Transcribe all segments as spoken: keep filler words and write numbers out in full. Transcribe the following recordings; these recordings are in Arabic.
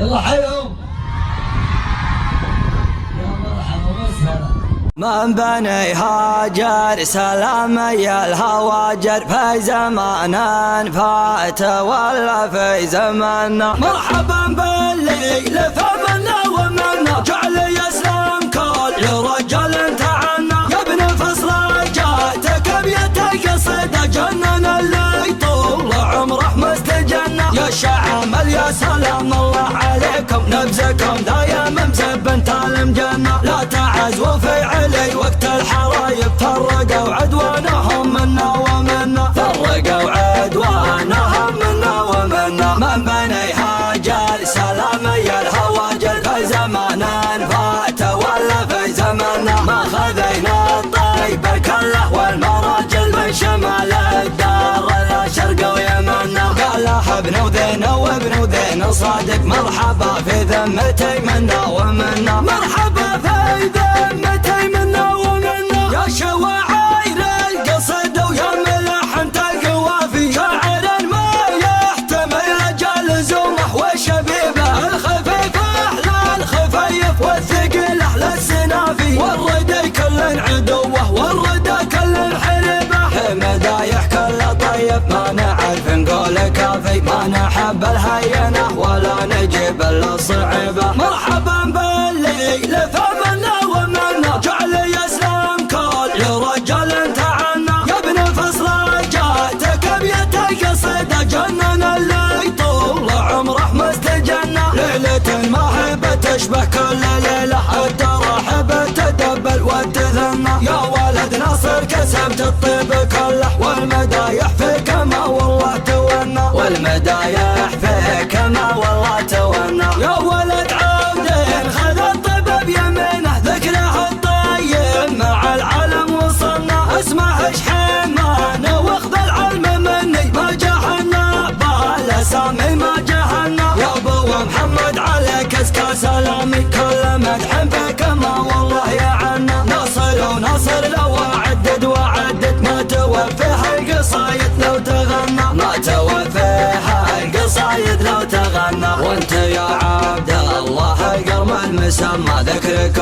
يلا حيهم يا مرحبا وسهلا. من بني هاجر سلامي الهواجر في زمان فات ولا في زماننا. مرحبا بالليل فمنا ومنا جعل يسلم كل رجل تعنا. يا ابن فصل جاتك بيتك قصد جنن اللي طول عمره مستجنى. يا شعامل يا سلام الله عليكم نبزكم دايم مزبن تالم جنة. لا تعزوا في علي وقت الحرايب فرقوا عدوانهم منا ومنا. فرقوا عدوانهم منا ومنا. من بني هاجر سلامي الهواجر في زمان فات ولا في زماننا. ما خذينا الطيب كله والمراجل من شمال الدار لا شرق ويمنا. قال ابن وذين وابن وذين صادق مرحبا في ذمتي منا ومنا. مرحبا في ذمتي منا ومنا. يا شواعير القصد ويا ملحن القوافي. شاعر ما يحتمل رجال زومه وشبيبه. الخفيف احلى الخفيف والثقيل احلى السنافي. والردي كل عدوه والردى كل حربه. مدايح كل طيب ما نعرف نقول كافي. ما نحب الهينه ولا نجيب الا الصعيبه. مرحبا بالليل فمنا ومنا جعل يسلم كل رجل تعنا. يا ابن فصل جاتك بيتك قصد جنن اللي طول عمره مستجنى. ليلة ما هي بتشبه كل ليلة التراحب تدبل وتثنى. يا ولد ناصر كسبت الطيب كله والمدايح فيك ما والله تونا. والمدايح فيك ما والله تونا. يا ولد عودين خذ الطيب بيمينه ذكره الطيب مع العلم وصلنا. اسمه شحيمان واخذ العلم مني ما جهلنا بالاسامي ما جهلنا. يا ابو محمد عليك اسكى سلامي. كل مدح فيك ما والله يعنا. ناصر وناصر لو عدد وعدد ما توفيها القصايد لو تغنى. ما توفيها القصايد لو تغنى. وانت يا عبد الله القرم المسمى ذكرك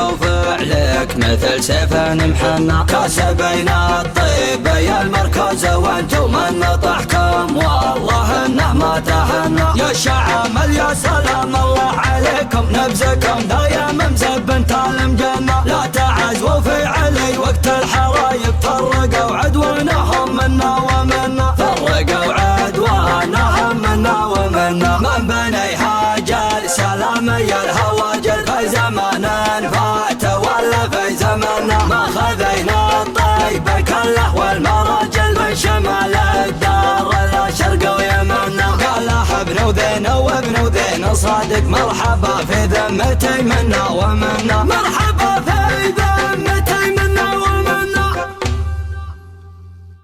وفعلك مثل سيف محنى. كسبين الطيب يا المركز وانتم من نطحكم والله انه ما تهنى. يا شعامل يا سلام الله عليكم نبزكم دايم مزبن تالم جنة. لا تعزوا في علي وقت الحرايب فرقوا عدوانهم منا ومنا. فرقوا عدوانهم منا ومنا. من بني هاجر سلامي الهواجر في زمان فات ولا في زماننا. ما خذينا الطيب كله والمراجل من شمال الدار لا شرق ويمنا. قال ابن وذين وابن وذين صادق مرحبا في ذمتي منا ومنا. مرحبا في